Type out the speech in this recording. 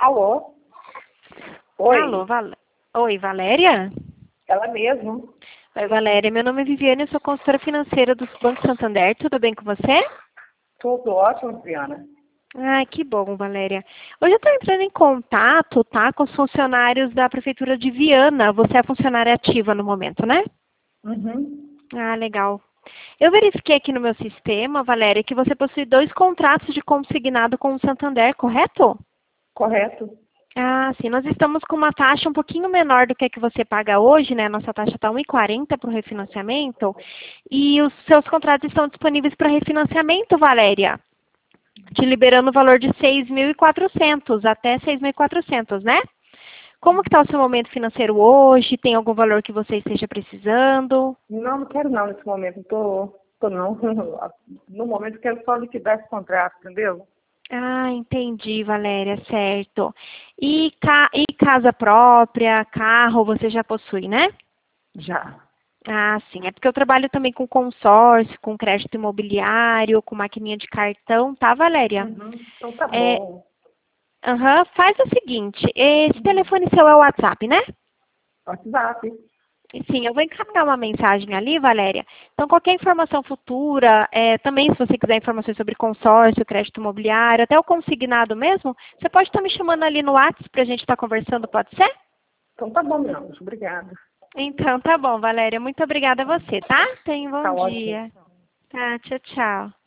Alô? Oi, Alô, Oi, Valéria? ela mesmo. Oi, Valéria. Meu nome é Viviane, eu sou consultora financeira do Banco Santander. Tudo bem com você? Tudo ótimo, Adriana. Ai, que bom, Valéria. Hoje eu estou entrando em contato, tá, com os funcionários da Prefeitura de Viana. Você é funcionária ativa no momento, né? Uhum. Ah, legal. Eu verifiquei aqui no meu sistema, Valéria, que você possui 2 contratos de consignado com o Santander, correto? Correto. Ah, sim. Nós estamos com uma taxa um pouquinho menor do que a que você paga hoje, né? Nossa taxa está 1,40 para o refinanciamento. E os seus contratos estão disponíveis para refinanciamento, Valéria. Te liberando o valor de 6.400 até 6.400, né? Como que está o seu momento financeiro hoje? Tem algum valor que você esteja precisando? Não quero não nesse momento. Tô não. No momento quero só liquidar esse contrato, entendeu? Ah, entendi, Valéria, certo. E casa própria, carro, você já possui, né? Já. Ah, sim. É porque eu trabalho também com consórcio, com crédito imobiliário, com maquininha de cartão, tá, Valéria? Uhum. Então tá É, bom. faz o seguinte, esse telefone seu é o WhatsApp, né? WhatsApp. Sim, eu vou encaminhar uma mensagem ali, Valéria. Então, qualquer informação futura, também se você quiser informações sobre consórcio, crédito imobiliário, até o consignado mesmo, você pode estar me chamando ali no WhatsApp para a gente estar conversando, pode ser? Então tá bom, meu anjo. Obrigada. Então, tá bom, Valéria. Muito obrigada a você, tá? Tenha um Tá bom ótimo. dia. Tá, tchau, tchau.